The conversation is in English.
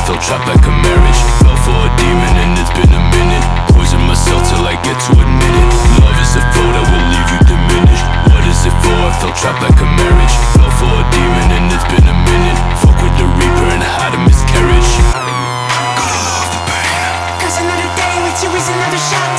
felt trapped like a marriage. Fell for a demon and it's been a minute. Poison myself till I get to admit it. Love is a foe that will leave you diminished. What is it for? I felt trapped like a marriage. Fell for a demon and it's been a minute. Fuck with the reaper and had a miscarriage. Gotta love the pain. 'Cause another day with you is another shot.